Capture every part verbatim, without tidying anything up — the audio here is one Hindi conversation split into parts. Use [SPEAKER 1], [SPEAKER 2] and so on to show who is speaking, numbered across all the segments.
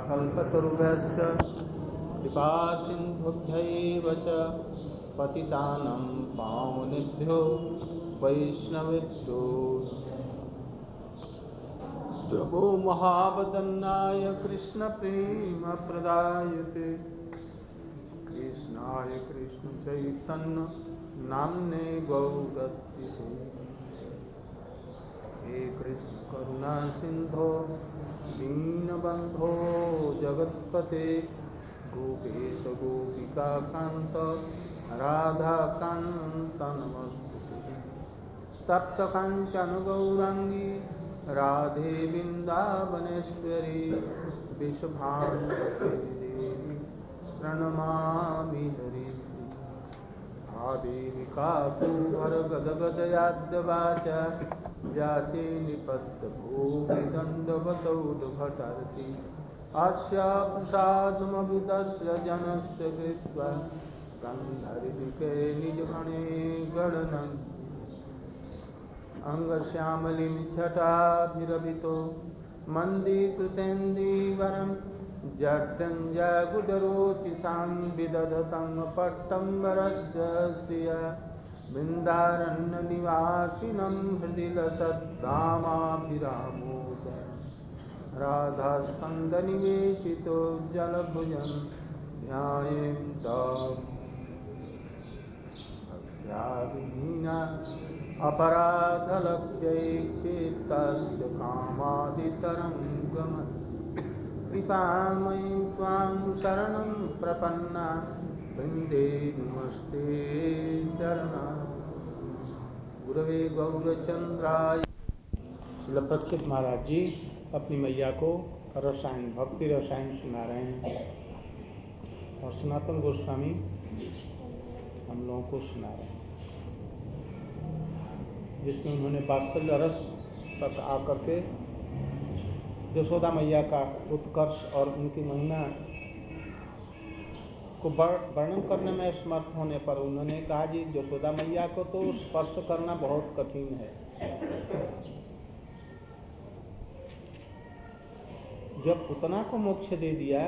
[SPEAKER 1] कल्पतरुभ्यश्च कृपा सिन्धुभ्यैव च पतितानं पावनेभ्यो वैष्णवेभ्यो नमो महावदन्नाय कृष्णप्रेमप्रदायते कृष्णाय कृष्णचैतन्य नाम्ने गौरतिसे हे कृष्ण करुणा सिंधो दीनबंधो जगत्पते गोपेश गोपिका कांत राधा कांत नमस्तुते तप्त कांचन गौरांगी राधे वृंदावनेश्वरी विश्वभानुदेवी देवी प्रणमामि हरि आदेवी काकुभर गदगदयाद्वाचा जाते निपत्तभूमिदण्डवतौ दुभटर्ति अस्य प्रसादमभिदस्य जनस्य कृत्वा गन्धर्विके निजगणे गणनं अंगश्यामलिं छटाभिरभितो मन्दीकृतेन्दीवरं जड्डञ्जागुडरोचिसां विदधतं पट्टम्बरस्य श्रिया वृन्दारण्यनिवासिनं हृदि लसद्धामाभिरामोद राधास्कन्दनिवेशितो जलभुजं ध्यायें ताम् भक्त्याविहीना अपराधलक्ष्यैक्षेत्तस्य कामादितरङ्गमत् कृपामयि त्वां शरणं प्रपन्ना वृन्दे नमस्ते चरणा गुरवे गौरचंद्राय। श्रील प्रक्षित महाराज जी अपनी मैया को रसायन भक्ति रसायन सुना रहे हैं और सनातन गोस्वामी हम लोगों को सुना रहे हैं, जिसमें उन्होंने वात्सल्य रस तक आकर के यशोदा मैया का उत्कर्ष और उनकी महिमा को वर्णन करने में समर्थ होने पर उन्होंने कहा जी यशोदा मैया को तो स्पर्श करना बहुत कठिन है। जब पूतना को मोक्ष दे दिया,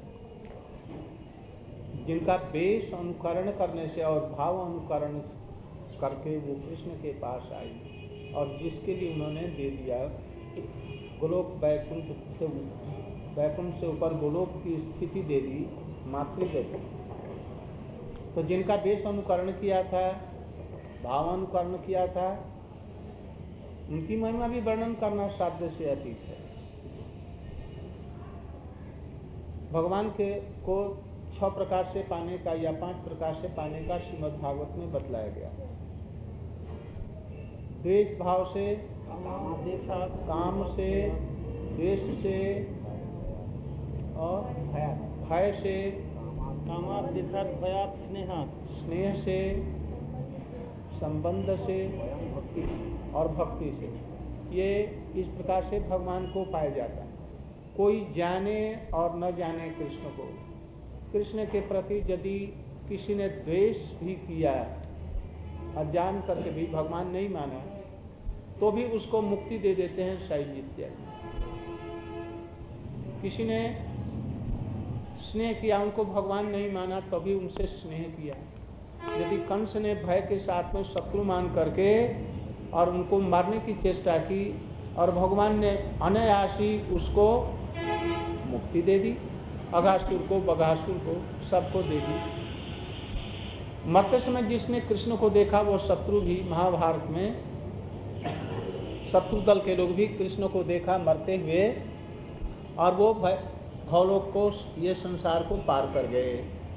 [SPEAKER 1] जिनका वेश अनुकरण करने से और भाव अनुकरण करके वो कृष्ण के पास आई और जिसके लिए उन्होंने दे दिया गोलोक वैकुंठ से वैकुंठ से ऊपर गोलोक की स्थिति दे दी मातृगति। तो जिनका वेश अनुकरण किया था, भाव अनुकरण किया था, उनकी महिमा भी वर्णन करना साध्य से अतीत है। भगवान के को छह प्रकार से पाने का या पांच प्रकार से पाने का श्रीमद् भागवत में बतलाया गया। द्वेष भाव से, काम से, द्वेष से और भय से, कामादेशात् भयात् स्नेहात्, स्नेह से, संबंध से और भक्ति से, ये इस प्रकार से भगवान को पाया जाता है। कोई जाने और न जाने कृष्ण को, कृष्ण के प्रति यदि किसी ने द्वेष भी किया, अज्ञान करके भी भगवान नहीं माना, तो भी उसको मुक्ति दे देते हैं सायुज्य। किसी ने स्नेह किया, उनको भगवान नहीं माना, तभी तो उनसे स्नेह किया। यदि कंस ने भय के साथ में शत्रु मान करके और उनको मारने की चेष्टा की और भगवान ने अनायास ही उसको मुक्ति दे दी, अघासुर को, बघासुर को, सबको दे दी। मरते समय जिसने कृष्ण को देखा वो शत्रु भी, महाभारत में शत्रु दल के लोग भी कृष्ण को देखा मरते हुए और वो भवलोक को, ये संसार को पार कर गए।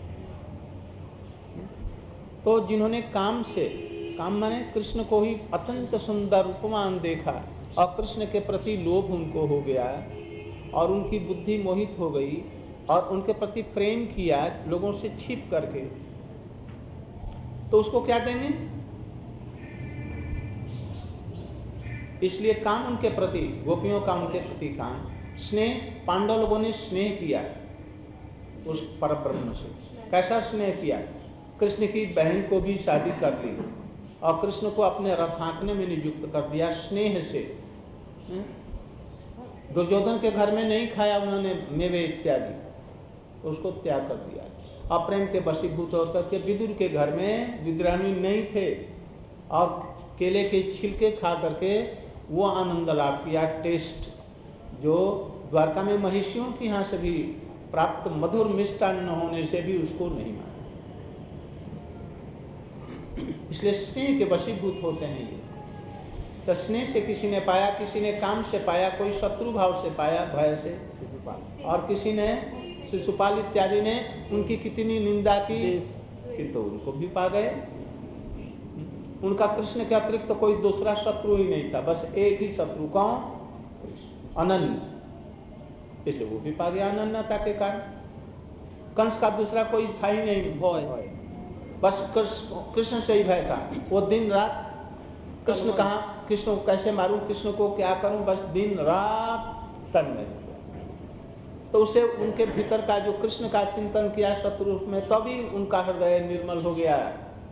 [SPEAKER 1] तो जिन्होंने काम से, काम माने कृष्ण को ही अत्यंत सुंदर उपमान देखा और कृष्ण के प्रति लोभ उनको हो गया और उनकी बुद्धि मोहित हो गई और उनके प्रति प्रेम किया लोगों से छिप करके, तो उसको क्या देंगे? इसलिए काम उनके प्रति, गोपियों का उनके प्रति काम, स्नेह, पांडव लोगों ने स्नेह किया उस परब्रह्म से। कैसा स्नेह किया? कृष्ण की बहन को भी शादी कर दी और कृष्ण को अपने रथ हाँकने में नियुक्त कर दिया स्नेह से। दुर्योधन के घर में नहीं खाया उन्होंने मेवे इत्यादि, तो उसको त्याग कर दिया। अप्रेम के वशीभूत होकर के विदुर के घर में विद्राणी नहीं थे और केले के छिलके खा करके वो आनंद लाभ किया, टेस्ट जो द्वारका में महिषियों की यहाँ से भी प्राप्त मधुर मिष्टान्न होने से भी उसको नहीं माना। इसलिए स्नेह के वशीभूत होते हैं ये। तो स्नेह से किसी ने पाया, किसी ने काम से पाया, कोई शत्रु भाव से पाया, भय से शिशुपाल, और किसी ने शिशुपाल इत्यादि ने उनकी कितनी निंदा की किंतु उनको भी पा गए। उनका कृष्ण के अतिरिक्त तो कोई दूसरा शत्रु ही नहीं था, बस एक ही शत्रु, कौन? अनन्य, इसलिए वो भी पा गया अनन्यता के कारण। कंस का दूसरा कोई था ही नहीं, भय, बस कृष्ण से ही भय था। वो दिन रात कृष्ण कहाँ, कृष्ण को कैसे मारूं, कृष्ण को क्या करूं, बस दिन रात तन्मय हो गया। तो उसे उनके भीतर का जो कृष्ण का चिंतन किया शत्रु रूप में, तभी उनका हृदय निर्मल हो गया।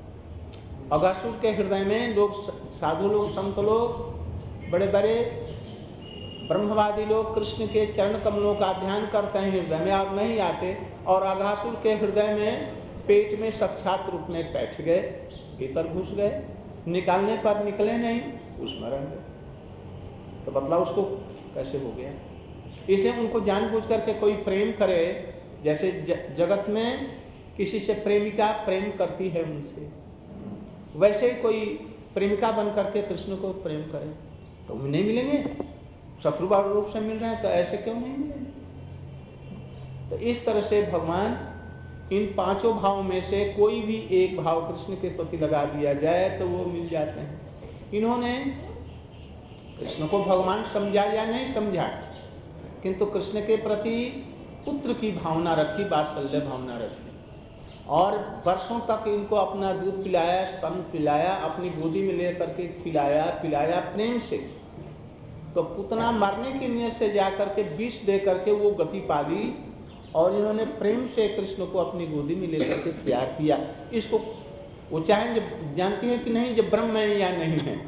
[SPEAKER 1] अगासुर के हृदय में लोग, साधु लोग, संत लोग, बड़े बड़े ब्रह्मवादी लोग कृष्ण के चरण कमलों का ध्यान करते हैं हृदय में और नहीं आते, और अगासुर के हृदय में पेट में साक्षात रूप में बैठ गए, भीतर घुस गए, निकालने पर निकले नहीं, उसमें रह गए। तो बदला उसको कैसे हो गया? इसलिए उनको जानबूझ करके कोई प्रेम करे, जैसे जगत में किसी से प्रेमिका प्रेम करती है उनसे, वैसे ही कोई प्रेमिका बन करके कृष्ण को प्रेम करे तो नहीं मिलेंगे। शत्रुभाव रूप से मिल रहे हैं तो ऐसे क्यों नहीं मिलेंगे? तो इस तरह से भगवान इन पांचों भावों में से कोई भी एक भाव कृष्ण के प्रति लगा दिया जाए तो वो मिल जाते हैं। इन्होंने कृष्ण को भगवान समझा या नहीं समझा, किंतु कृष्ण के प्रति पुत्र की भावना रखी, वात्सल्य भावना रखी, और वर्षों तक इनको अपना दूध पिलाया, स्तन पिलाया, अपनी गोदी में ले करके खिलाया पिलाया प्रेम से। तो पुतना मरने की नियत से जाकर के विष दे करके वो गति पा ली, और इन्होंने प्रेम से कृष्ण को अपनी गोदी में लेकर के त्याग किया। इसको वो चाहे जब जानती है कि नहीं जब ब्रह्म है या नहीं है,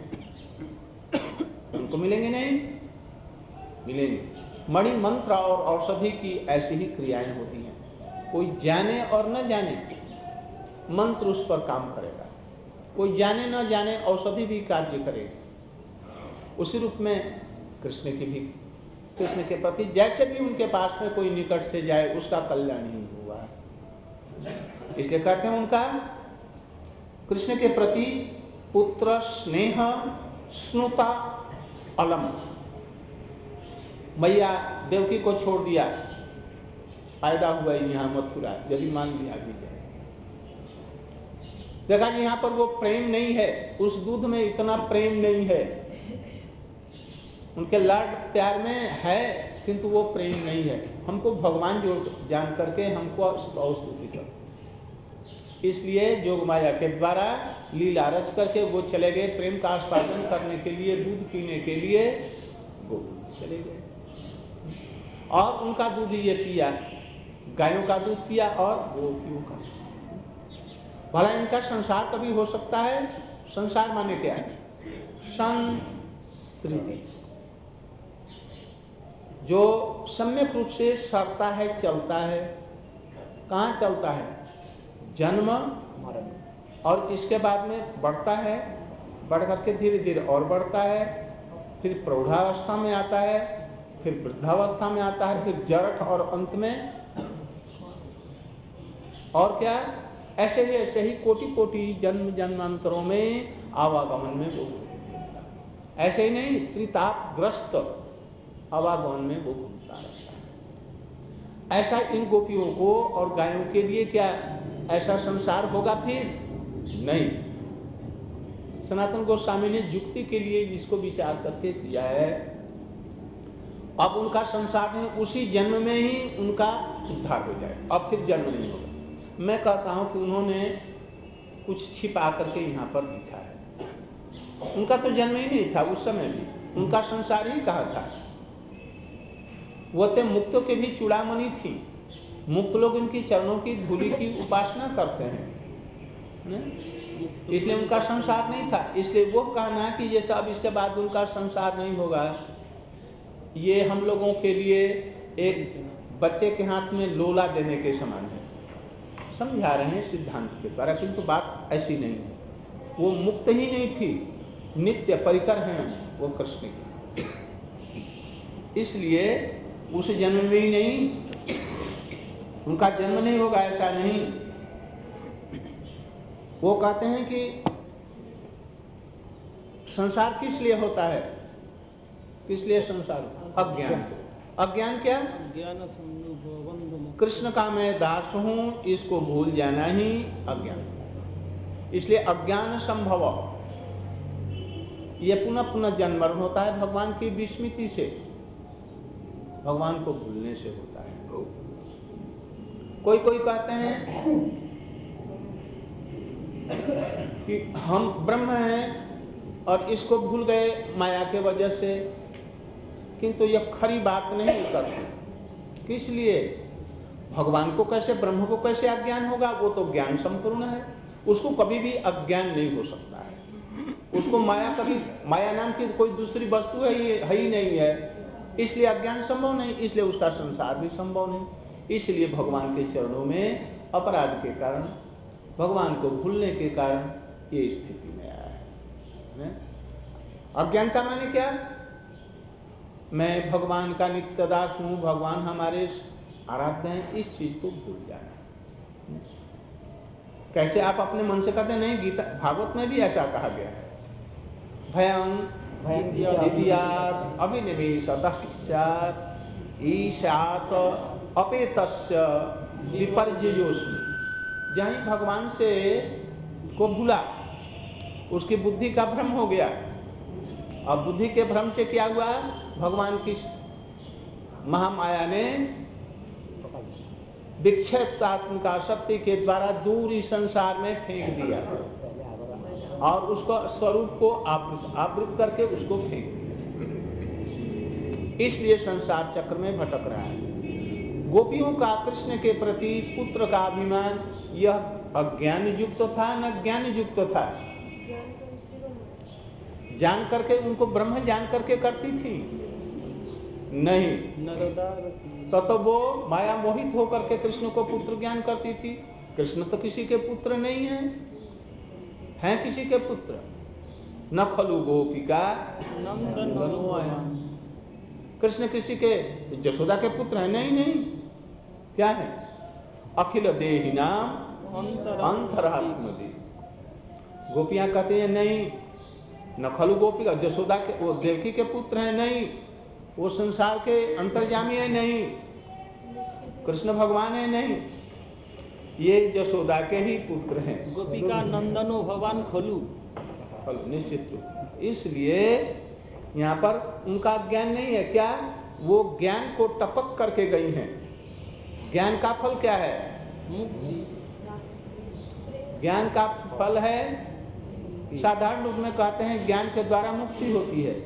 [SPEAKER 1] उनको मिलेंगे नहीं मिलेंगे। मणि मंत्र और औषधि की ऐसी ही क्रियाएं होती हैं। कोई जाने और न जाने मंत्र उस पर काम करेगा, कोई जाने न जाने औषधि भी कार्य करेगी। उसी रूप में कृष्ण की भी, कृष्ण के प्रति जैसे भी उनके पास में कोई निकट से जाए उसका कल्याण ही हुआ। इसलिए कहते हैं उनका कृष्ण के प्रति पुत्र स्नेह स्नुता अलम। मैया देवकी को छोड़ दिया, फायदा हुआ यहाँ मथुरा, यदि मान लिया भी जाए। देखा कि यहाँ पर वो प्रेम नहीं है, उस दूध में इतना प्रेम नहीं है, उनके लाड प्यार में है किंतु वो प्रेम नहीं है। हमको भगवान जो जान करके हमको स्तुति कर, इसलिए जोग माया के द्वारा लीला रच करके वो चले गए प्रेम का आस्वादन करने के लिए, दूध पीने के लिए गोकुल चले गए, और उनका दूध ये पिया, गायों का दूध पिया और गोपियों का। भला इनका संसार कभी हो सकता है? संसार माने क्या है? संस्कृति, जो सम्यक रूप से सरता है, चलता है। कहाँ चलता है? जन्म मरण, और इसके बाद में बढ़ता है, बढ़ करके धीरे धीरे और बढ़ता है, फिर प्रौढ़ावस्था में आता है, फिर वृद्धावस्था में आता है, फिर जरठ, और अंत में और क्या? ऐसे ही ऐसे ही कोटि कोटि जन्म जन्मांतरों में आवागमन में वो, ऐसे ही नहीं त्रितापग्रस्त आवागमन में वो घूमता रहता है। ऐसा इन गोपियों को और गायों के लिए क्या ऐसा संसार होगा? फिर नहीं। सनातन गोस्वामी ने युक्ति के लिए इसको विचार करके किया है। अब उनका संसार में उसी जन्म में ही उनका उद्धार हो जाए, अब फिर जन्म नहीं होगा। मैं कहता हूं कि उन्होंने कुछ छिपा करके यहाँ पर लिखा है। उनका तो जन्म ही नहीं था उस समय भी, उनका संसार ही कहा था। वो तो मुक्तों के भी चूड़ामणि थी, मुक्त लोग इनकी चरणों की धूलि की उपासना करते हैं, इसलिए उनका संसार नहीं था। इसलिए वो कहना कि ये सब इसके बाद उनका संसार नहीं होगा, ये हम लोगों के लिए एक बच्चे के हाथ में लोला देने के समान है, समझा रहे हैं सिद्धांत के द्वारा, किंतु बात ऐसी नहीं है। वो मुक्त ही नहीं थी, नित्य परिकर हैं वो कृष्ण की, इसलिए उस जन्म में ही नहीं, उनका जन्म नहीं होगा ऐसा नहीं। वो कहते हैं कि संसार किस लिए होता है, किस लिए संसार? अज्ञान। अज्ञान क्या? कृष्ण का मैं दास हूं, इसको भूल जाना ही अज्ञान। इसलिए अज्ञान संभव, ये पुनः पुनः जन्म होता है भगवान की विस्मृति से, भगवान को भूलने से होता है। कोई कोई कहते हैं कि हम ब्रह्म हैं और इसको भूल गए माया के वजह से, किंतु यह खरी बात नहीं उतरती। किस लिए? भगवान को कैसे, ब्रह्म को कैसे अज्ञान होगा? वो तो ज्ञान संपूर्ण है, उसको कभी भी अज्ञान नहीं हो सकता है। उसको माया कभी, माया नाम की कोई दूसरी वस्तु है ये है ही नहीं है, इसलिए अज्ञान संभव नहीं, इसलिए उसका संसार भी संभव नहीं। इसलिए भगवान के चरणों में अपराध के कारण, भगवान को भूलने के कारण ये स्थिति में आया है। अज्ञान का माने क्या? मैं भगवान का नित्य दास हूं, भगवान हमारे आराध्य हैं, इस चीज को भूल जाना। कैसे आप अपने मन से कहते नहीं, गीता भागवत में भी ऐसा कहा गया है, भयं विद्यात् अभिनिवेशतः स्यात् ईशात् अपेतस्य विपर्ययोस्मि। जहाँ भगवान से को भूला, उसकी बुद्धि का भ्रम हो गया, और बुद्धि के भ्रम से क्या हुआ? भगवान की महामाया ने विक्षेपात्मिका शक्ति के द्वारा दूर इस संसार में फेंक दिया और उसको स्वरूप को आवृत आवृत करके उसको फेंक दिया। इसलिए संसार चक्र में भटक रहा है। गोपियों का कृष्ण के प्रति पुत्र का अभिमान यह अज्ञान युक्त था न ज्ञान युक्त था। जान करके उनको ब्रह्म जान करके करती थी नहीं, तो, तो वो माया मोहित होकर के कृष्ण को पुत्र ज्ञान करती थी। कृष्ण तो किसी के पुत्र नहीं है, हैं किसी के पुत्र? न खलु गोपिका नंदनो आया। कृष्ण किसी के, यशोदा के पुत्र है? नहीं नहीं, क्या है? अखिल देहि नाम अंतरात्मदे। गोपियां कहते हैं नहीं, न खलु गोपिका, यशोदा के, वो देवकी के पुत्र हैं? नहीं, वो संसार के अंतर्यामी है? नहीं, कृष्ण भगवान है? नहीं, ये यशोदा के ही पुत्र हैं।
[SPEAKER 2] गोपिका नंदनो भगवान खलु,
[SPEAKER 1] निश्चित। इसलिए यहाँ पर उनका ज्ञान नहीं है। क्या? वो ज्ञान को टपक करके गई हैं। ज्ञान का फल क्या है? ज्ञान का फल है, साधारण रूप में कहते हैं ज्ञान के द्वारा मुक्ति होती है,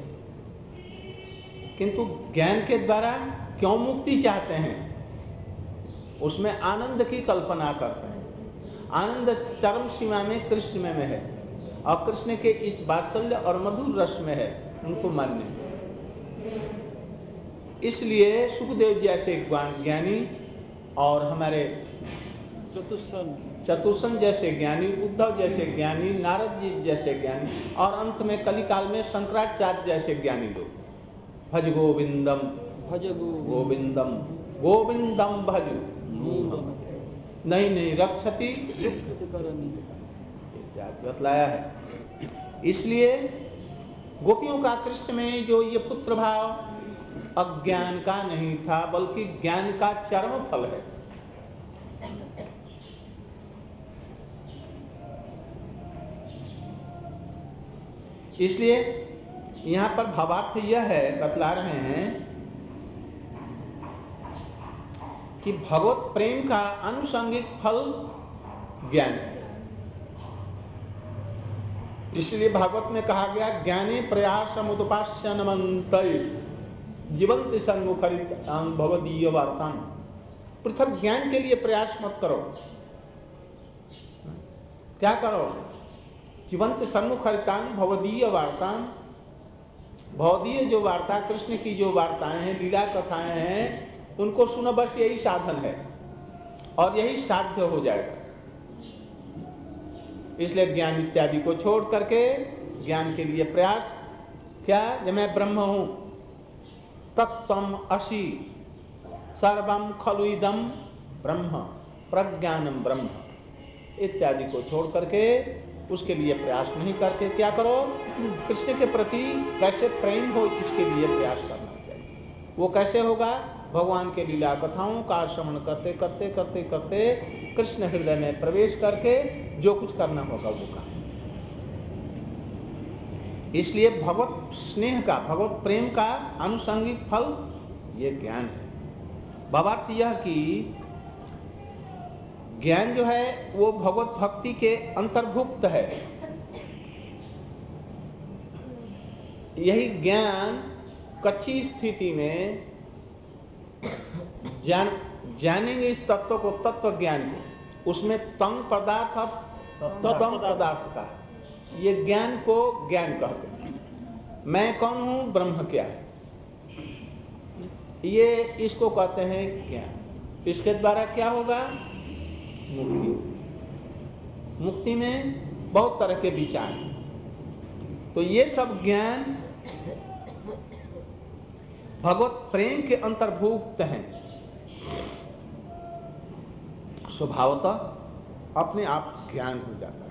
[SPEAKER 1] किंतु ज्ञान के द्वारा क्यों मुक्ति चाहते हैं? उसमें आनंद की कल्पना करते हैं। आनंद चरम सीमा में कृष्ण में, में है, और कृष्ण के इस वात्सल्य और मधुर रस में है, उनको मान्य। इसलिए सुखदेव जैसे ज्ञानी और हमारे
[SPEAKER 2] चतुष्सन
[SPEAKER 1] चतुष्सन जैसे ज्ञानी, उद्धव जैसे ज्ञानी, नारद जी जैसे ज्ञानी, और अंत में कलिकाल में शंकराचार्य जैसे ज्ञानी लोग, भज गोविंदम
[SPEAKER 2] भज
[SPEAKER 1] गोविंदम गोविंदम भज नहीं नहीं रक्षति बतलाया है। इसलिए गोपियों का कृष्ण में जो ये पुत्र भाव अज्ञान का नहीं था, बल्कि ज्ञान का चरम फल है। इसलिए यहां पर भावार्थ यह है, बतला रहे हैं कि भगवत प्रेम का आनुषंगिक फल ज्ञान है। इसलिए भागवत में कहा गया, ज्ञाने प्रयास समुपास्य नमंतये जीवंत सन्मुखरितां भवदीय वार्तां। पृथक ज्ञान के लिए प्रयास मत करो। क्या करो? जीवंत सन्मुखरितां भवदीय वार्तां, भौदीय जो वार्ता, कृष्ण की जो वार्ताएं हैं, लीला कथाएं हैं, उनको सुनो, बस यही साधन है और यही साध्य हो जाएगा। इसलिए ज्ञान इत्यादि को छोड़ करके ज्ञान के लिए प्रयास क्या, जब मैं ब्रह्म हूं, तत्त्वम असि सर्वम खलु इदम ब्रह्म प्रज्ञानम ब्रह्म इत्यादि को छोड़ करके उसके लिए प्रयास नहीं करके क्या करो, कृष्ण के प्रति कैसे प्रेम हो इसके लिए प्रयास करना चाहिए। वो कैसे होगा, भगवान के लीला कथाओं का श्रवण करते करते करते करते कृष्ण हृदय में प्रवेश करके जो कुछ करना होगा वो काम। इसलिए भगवत स्नेह का, भगवत प्रेम का आनुषंगिक फल ये ज्ञान है। भावार्थ यह कि ज्ञान जो है वो भगवत भक्ति के अंतर्भुक्त है। यही ज्ञान कच्ची स्थिति में जान जानेंगे इस तत्व को, तत्व ज्ञान को, उसमें तंग पदार्थ तत्व पदार्थ का, ये ज्ञान को ज्ञान कहते हैं। मैं कौन हूं, ब्रह्म क्या है, ये इसको कहते हैं ज्ञान। इसके द्वारा क्या होगा, मुक्ति। मुक्ति में बहुत तरह के विचार हैं। तो ये सब ज्ञान भगवत प्रेम के अंतर्भुक्त हैं। स्वभावतः अपने आप ज्ञान हो जाता है।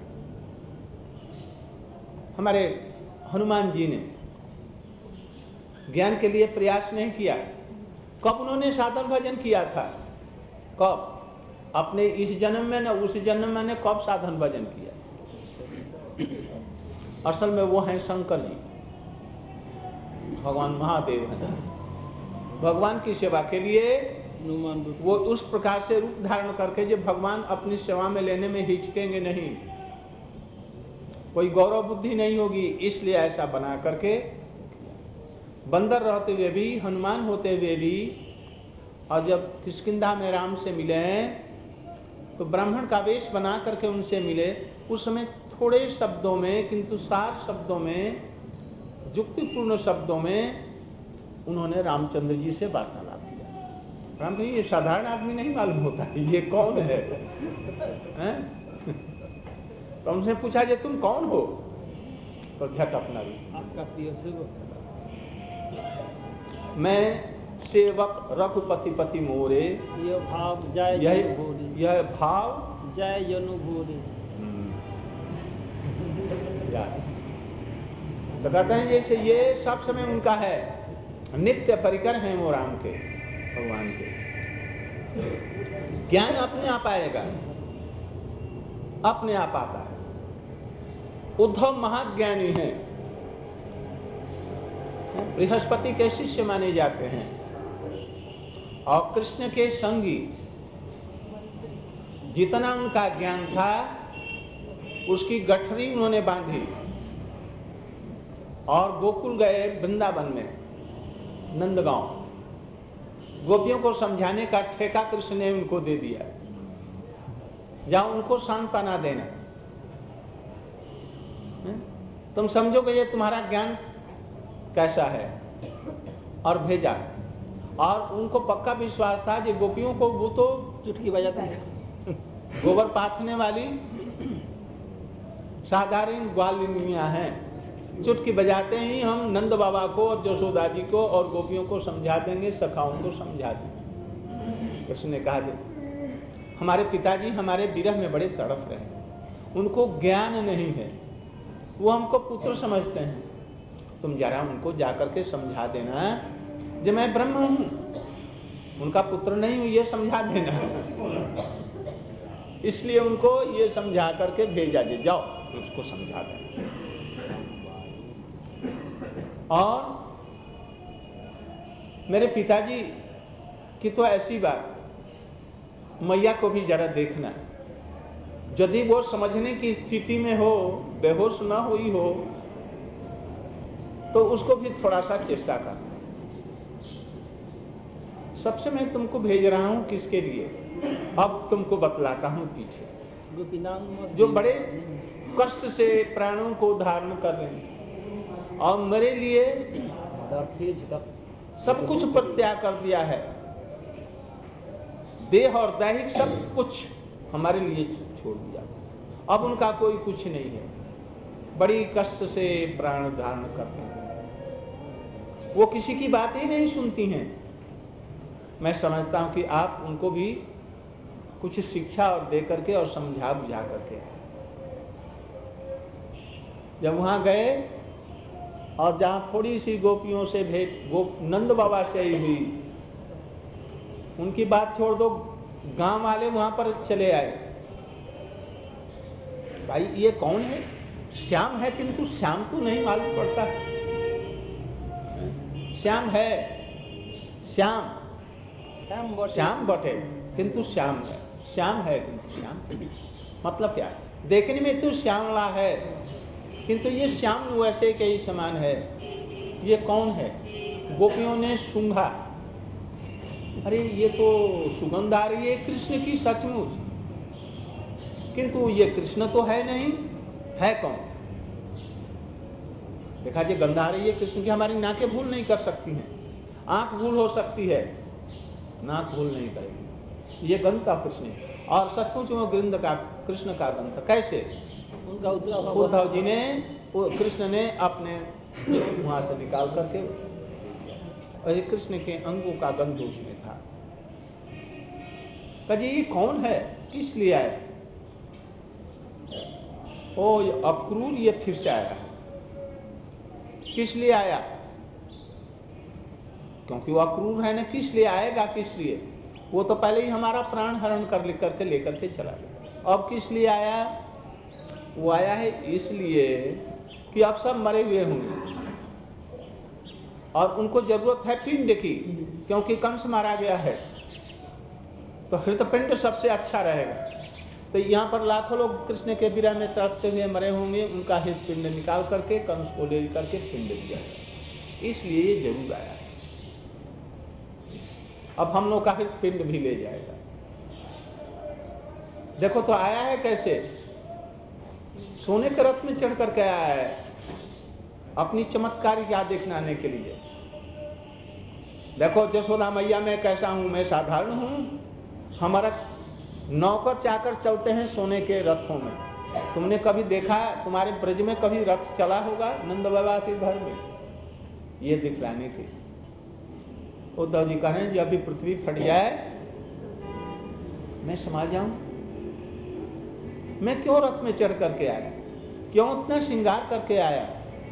[SPEAKER 1] हमारे हनुमान जी ने ज्ञान के लिए प्रयास नहीं किया। कब उन्होंने साधन भजन किया था, कब, अपने इस जन्म में न उस जन्म में ने कब साधन भजन किया। असल में वो हैं शंकर जी, भगवान महादेव हैं। भगवान की सेवा के लिए वो उस प्रकार से रूप धारण करके जो भगवान अपनी सेवा में लेने में हिचकेंगे नहीं, कोई गौरव बुद्धि नहीं होगी, इसलिए ऐसा बना करके बंदर रहते हुए भी, हनुमान होते हुए भी, और जब किष्किंधा में राम से मिले तो ब्राह्मण का वेश बना करके उनसे मिले। उस समय थोड़े शब्दों में, किंतु सार शब्दों में, युक्तिपूर्ण शब्दों में उन्होंने रामचंद्र जी से वार्तालाप किया। राम भाई ये साधारण आदमी नहीं मालूम होता, ये कौन है, है? तो उनसे पूछा जे तुम कौन हो, तो झट अपना भी,
[SPEAKER 2] आपका प्रिय सेवक,
[SPEAKER 1] मैं सेवक रघुपति पति मोरे,
[SPEAKER 2] यह भाव जय
[SPEAKER 1] यह
[SPEAKER 2] जनुभूरि,
[SPEAKER 1] यह भाव
[SPEAKER 2] जय जनुभूरि।
[SPEAKER 1] तो कहते हैं जैसे ये सब समय उनका है, नित्य परिकर हैं वो राम के, भगवान के। ज्ञान अपने आप आएगा, अपने आप आता है। उद्धव महाज्ञानी हैं, बृहस्पति के शिष्य माने जाते हैं और कृष्ण के संगी। जितना उनका ज्ञान था उसकी गठरी उन्होंने बांधी और गोकुल गए, वृंदावन में, नंदगांव। गोपियों को समझाने का ठेका कृष्ण ने उनको दे दिया, जाओ उनको सांत्वना देना, तुम समझोगे ये तुम्हारा ज्ञान कैसा है, और भेजा। और उनको पक्का विश्वास था कि गोपियों को वो तो
[SPEAKER 2] चुटकी बजाता है,
[SPEAKER 1] गोबर पाथने वाली साधारण ग्वालिनियां हैं, चुटकी बजाते ही हम नंद बाबा को और जसोदा जी को और गोपियों को समझा देंगे, सखाओं को समझा देंगे। कृष्ण ने कहा कि हमारे पिताजी हमारे विरह में बड़े तड़प रहे हैं, उनको ज्ञान नहीं है, वो हमको पुत्र समझते हैं, तुम जरा उनको जाकर के समझा देना जो मैं ब्रह्म हूं, उनका पुत्र नहीं हूं, ये समझा देना। इसलिए उनको ये समझा करके भेजा जे जाओ उसको समझा देना। और मेरे पिताजी की तो ऐसी बात, मैया को भी जरा देखना, यदि वो समझने की स्थिति में हो, बेहोश ना हुई हो, तो उसको भी थोड़ा सा चेष्टा करना। सबसे मैं तुमको भेज रहा हूं किसके लिए, अब तुमको बतलाता हूं पीछे, जो बड़े कष्ट से प्राणों को धारण कर रहे हैं और मेरे लिए सब कुछ परित्याग कर दिया है। देह और दैहिक सब कुछ हमारे लिए छोड़ दिया। अब उनका कोई कुछ नहीं है। बड़ी कष्ट से प्राण धारण करते हैं। वो किसी की बात ही नहीं सुनती हैं। मैं समझता हूं कि आप उनको भी कुछ शिक्षा और दे करके और समझा बुझा करके, जब वहां गए और जहां थोड़ी सी गोपियों से भेंट गोप नंद बाबा से ही हुई, उनकी बात छोड़ दो, गांव वाले वहां पर चले आए। भाई ये कौन है? श्याम है, किंतु श्याम तो नहीं मालूम पड़ता। श्याम है, श्याम
[SPEAKER 2] श्याम बटे,
[SPEAKER 1] श्याम बटे किंतु श्याम है। श्याम है किंतु श्याम के मतलब क्या है? देखने में तो श्यामला है, किंतु ये श्याम वैसे के ही समान है। ये कौन है? गोपियों ने सूंघा, अरे ये तो सुगंध आ रही है कृष्ण की सचमुच, किंतु ये कृष्ण तो है नहीं। है कौन? देखा जी, गंध आ रही है कृष्ण की। हमारी नाकें भूल नहीं कर सकती हैं, आंख भूल हो सकती है, नाक भूल नहीं करेगी। ये गंध का कृष्ण है और सचमुच वो गंध का कृष्ण का गंध था। कैसे?
[SPEAKER 2] उनका
[SPEAKER 1] उद्धव जी ने, कृष्ण ने अपने वहां से निकाल करके, और ये कृष्ण के अंगों का गंध उसमें था। कहा ये कौन है? किस लिए आया? ओ ये अक्रूर, ये फिर से आया। किस लिए आया? क्योंकि वो अक्रूर है ना, किस लिए आएगा? किस लिए? वो तो पहले ही हमारा प्राण हरण कर लेकर के लेकर के चला गया। अब किस लिए आया? वो आया है इसलिए कि अब सब मरे हुए होंगे और उनको जरूरत है पिंड की, क्योंकि कंस मारा गया है, तो हृतपिंड सबसे अच्छा रहेगा। तो यहाँ पर लाखों लोग कृष्ण के विरह में तड़पते हुए मरे होंगे, उनका हृतपिंड निकाल करके कंस को ले करके पिंड दिया, इसलिए ये जरूर आया है। अब हम लोग का हृतपिंड भी ले जाएगा। देखो तो आया है कैसे? सोने के रथ में चढ़ करके आया है, अपनी चमत्कारी याद दिखलाने के लिए। देखो जसोदा मैया, मैं कैसा हूं? मैं साधारण हूं। हमारा नौकर चाकर चलते हैं सोने के रथों में। तुमने कभी देखा? तुम्हारे ब्रज में कभी रथ चला होगा नंद बाबा के घर में? ये दिखलाने के उद्धव जी कह रहे हैं, जब भी पृथ्वी फट जाए मैं समा जाऊं। मैं क्यों रथ में चढ़ करके आया? क्यों उतना श्रृंगार करके आया?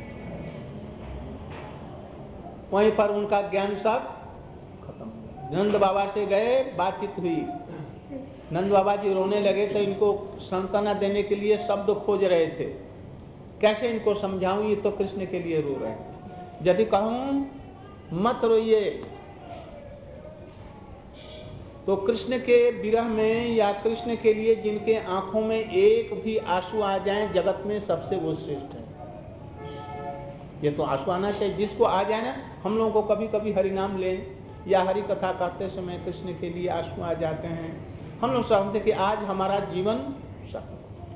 [SPEAKER 1] वहीं पर उनका ज्ञान सब खत्म। नंद बाबा से गए, बातचीत हुई, नंद बाबा जी रोने लगे तो इनको सांत्वना देने के लिए शब्द खोज रहे थे। कैसे इनको समझाऊं? ये तो कृष्ण के लिए रो रहे हैं। यदि कहूं मत रोइए तो कृष्ण के विरह में या कृष्ण के लिए जिनके आंखों में एक भी आंसू आ जाए, जगत में सबसे वो श्रेष्ठ है। ये तो आंसू आना चाहिए, जिसको आ जाए ना। हम लोगों को कभी कभी हरि नाम लें या हरि कथा कहते समय कृष्ण के लिए आंसू आ जाते हैं। हम लोग समझते कि आज हमारा जीवन सफल,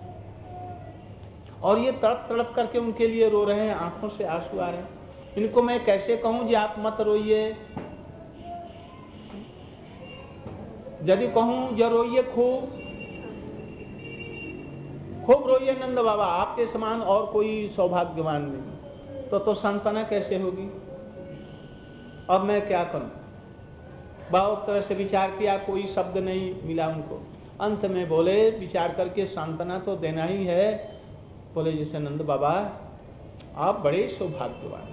[SPEAKER 1] और ये तड़प तड़प करके उनके लिए रो रहे हैं, आंखों से आंसू आ रहे हैं। इनको मैं कैसे कहूं जी आप मत रोइए? यदि कहूं जो रोइए, खूब खूब रोइए नंद बाबा, आपके समान और कोई सौभाग्यवान नहीं, तो तो सांत्वना कैसे होगी? अब मैं क्या करूं? बहुत तरह से विचार किया, कोई शब्द नहीं मिला उनको। अंत में बोले, विचार करके सांत्वना तो देना ही है। बोले जैसे नंद बाबा आप बड़े सौभाग्यवान,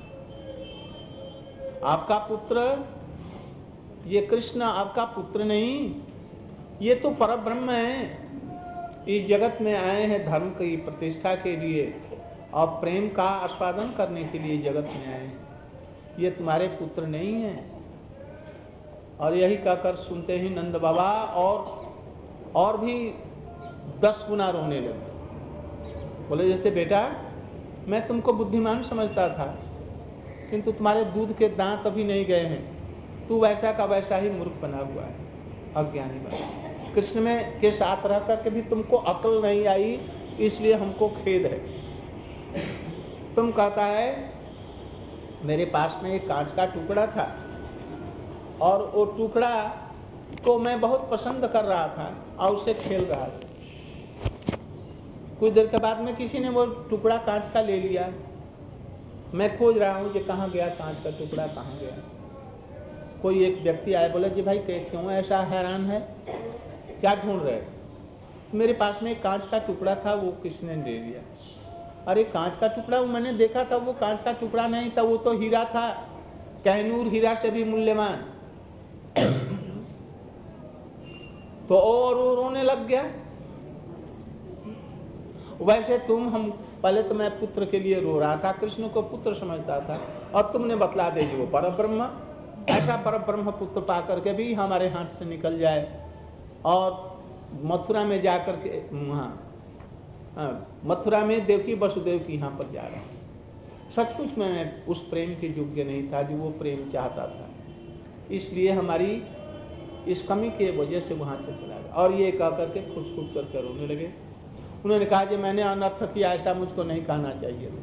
[SPEAKER 1] आपका पुत्र ये कृष्ण आपका पुत्र नहीं, ये तो परब्रह्म है। इस जगत में आए हैं धर्म की प्रतिष्ठा के लिए और प्रेम का आस्वादन करने के लिए जगत में आए हैं। ये तुम्हारे पुत्र नहीं है। और यही कहकर सुनते ही नंद बाबा और और भी दस गुना रोने लगे। बोले जैसे बेटा मैं तुमको बुद्धिमान समझता था, किंतु तुम्हारे दूध के दांत अभी नहीं गए हैं। तू वैसा का वैसा ही मूर्ख बना हुआ है, अज्ञानी बना। कृष्ण में के साथ रह करके भी तुमको अकल नहीं आई, इसलिए हमको खेद है। तुम कहता है मेरे पास में एक कांच का टुकड़ा था और वो टुकड़ा को मैं बहुत पसंद कर रहा था और उससे खेल रहा था। कुछ देर के बाद में किसी ने वो टुकड़ा कांच का ले लिया। मैं खोज रहा हूँ, ये कहाँ गया, कांच का टुकड़ा कहाँ गया। कोई एक व्यक्ति आया, बोला जी भाई क्यों ऐसा हैरान है, क्या ढूंढ रहे? मेरे पास में एक कांच का टुकड़ा था, वो किसने ले लिया। अरे कांच का टुकड़ा वो मैंने देखा था, वो कांच का टुकड़ा नहीं था, वो तो हीरा था, कैनूर हीरा से भी मूल्यवान। तो और वो रोने लग गया। वैसे तुम हम पहले तो मैं पुत्र के लिए रो रहा था, कृष्ण को पुत्र समझता था, और तुमने बतला दे वो परब्रह्म, ऐसा परब्रह्म पुत्र पा करके भी हमारे हाथ से निकल जाए और मथुरा में जाकर के वहाँ मथुरा में देवकी वसुदेव की यहाँ पर जा रहा हूँ। सचमुच मैं उस प्रेम के योग्य नहीं था जो वो प्रेम चाहता था, इसलिए हमारी इस कमी के वजह से वहाँ से चला गया। और ये कह करके खुश खुश करके रोने लगे। उन्होंने कहा कि मैंने अनर्थ किया, ऐसा मुझको नहीं कहना चाहिए।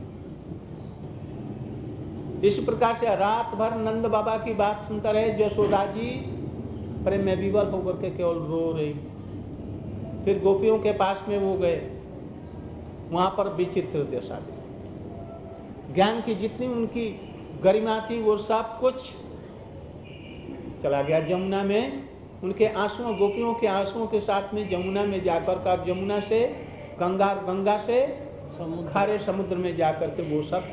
[SPEAKER 1] इस प्रकार से रात भर नंद बाबा की बात सुनता रहे। यशोदा जी प्रेम में विवल होकर के केवल रो रही। फिर गोपियों के पास में वो गए, वहां पर विचित्र दशा दी। ज्ञान की जितनी उनकी गरिमा थी वो सब कुछ चला गया जमुना में। उनके आंसुओं, गोपियों के आंसुओं के साथ में जमुना में जाकर का, जमुना से गंगा, गंगा से खारे समुद्र में जाकर के वो सब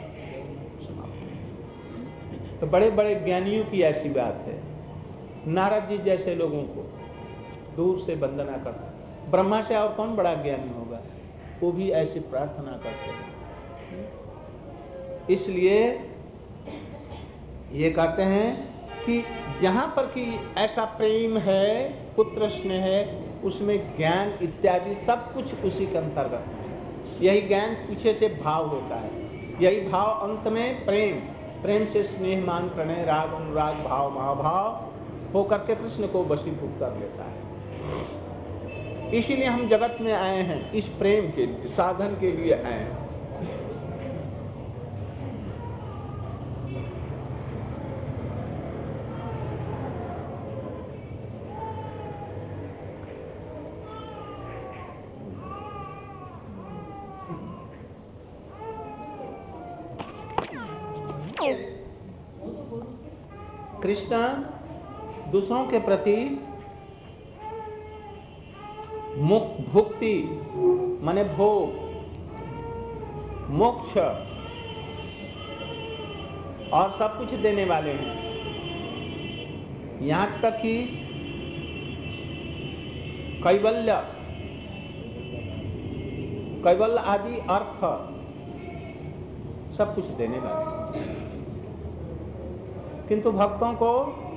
[SPEAKER 1] समाप्त। तो बड़े बड़े ज्ञानियों की ऐसी बात है। नारद जी जैसे लोगों को दूर से वंदना करता। ब्रह्मा से और कौन बड़ा ज्ञानी होगा, वो भी ऐसी प्रार्थना करते हैं। इसलिए ये कहते हैं कि जहाँ पर कि ऐसा प्रेम है, पुत्र स्नेह है, उसमें ज्ञान इत्यादि सब कुछ उसी के अंतर्गत है। यही ज्ञान पीछे से भाव होता है, यही भाव अंत में प्रेम, प्रेम से स्नेह, मान, प्रणय, राग, अनुराग, भाव, महाभाव होकर के कृष्ण को वशीभूत कर लेता है। इसीलिए हम जगत में आए हैं, इस प्रेम के लिए, साधन के लिए आए हैं। कृष्ण दूसरों के प्रति मुक्त, भुक्ति माने भोग, मोक्ष और सब कुछ देने वाले हैं। यहाँ तक कि कैवल्य, कैवल्य आदि अर्थ सब कुछ देने वाले हैं। किंतु भक्तों को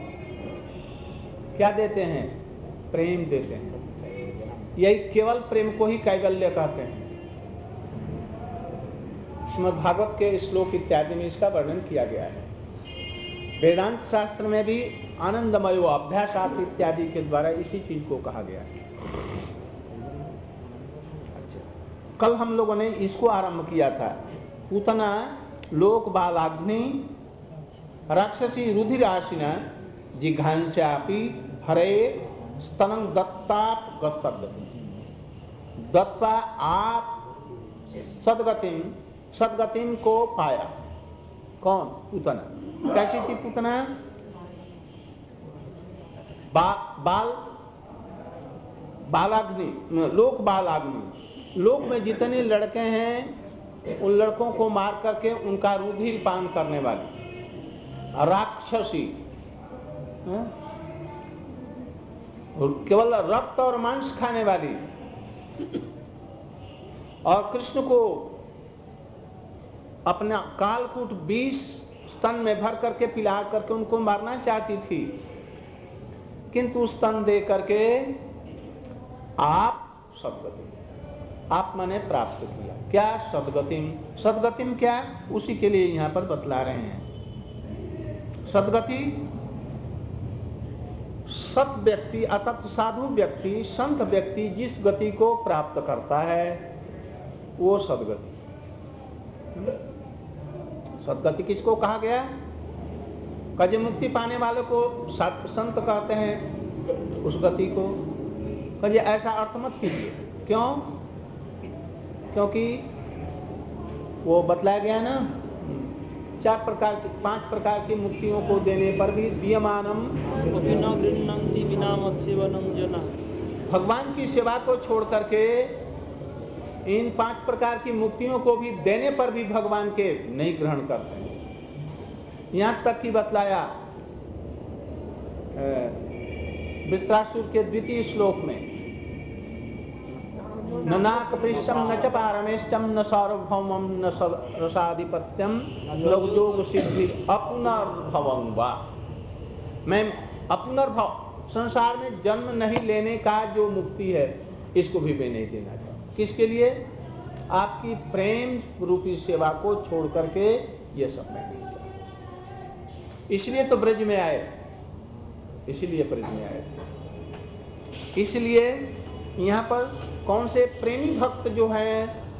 [SPEAKER 1] क्या देते हैं? प्रेम देते हैं। यही केवल प्रेम को ही कैवल्य कहते हैं। श्रीमद् भागवत के श्लोक इत्यादि में इसका वर्णन किया गया है। वेदांत शास्त्र में भी आनंदमयो अभ्यासात इत्यादि के द्वारा इसी चीज को कहा गया है। अच्छा, कल हम लोगों ने इसको आरंभ किया था। पूतना लोक बालाग्नि राक्षसी रुधिराशिना जिघांस्यापि हरे स्तनं दत्ताप गसद्गति। दत्ता आप सदगतिम, सदगतिम को पाया। कौन? पूतना। कैसी थी पूतना? बा, बाल बालाग्नि, लोक बालाग्नि। लोक में जितने लड़के हैं उन लड़कों को मार करके उनका रुधिर पान करने वाली राक्षसी, केवल रक्त और मांस खाने वाली, और कृष्ण को अपना कालकूट बीस स्तन में भर करके पिला करके उनको मारना चाहती थी, किंतु स्तन दे करके आप सदगति, आप माने प्राप्त किया। क्या? सदगतिम। सदगतिम क्या? उसी के लिए यहाँ पर बतला रहे हैं। सदगति, सत व्यक्ति अर्थात साधु व्यक्ति, संत व्यक्ति जिस गति को प्राप्त करता है वो सदगति। सदगति किसको कहा गया? कजे मुक्ति पाने वाले को संत कहते हैं उस गति को। कजे ऐसा अर्थ मत कीजिए। क्यों? क्योंकि वो बतलाया गया ना, चार प्रकार की पांच प्रकार की मुक्तियों को देने पर भी दीयमानम भगवान की सेवा को छोड़ करके इन पांच प्रकार की मुक्तियों को भी देने पर भी भगवान के नहीं ग्रहण करते हैं। यहाँ तक कि बतलाया वृत्रासुर के द्वितीय श्लोक में, न नाकपृष्ठम न च पारमेष्टम न सार्वभौमम न रसाधिपत्यम लघुयोग सिद्धि अपुनर्भवं वा। मैं अपुनर्भव, संसार में जन्म नहीं लेने का जो मुक्ति है इसको भी मैं नहीं देना चाहता। किसके लिए? आपकी प्रेम रूपी सेवा को छोड़ करके ये सब मैं नहीं चाहता। इसलिए तो ब्रज में आए, इसलिए ब्रज में आए थे। इसलिए यहाँ पर कौन से प्रेमी भक्त जो हैं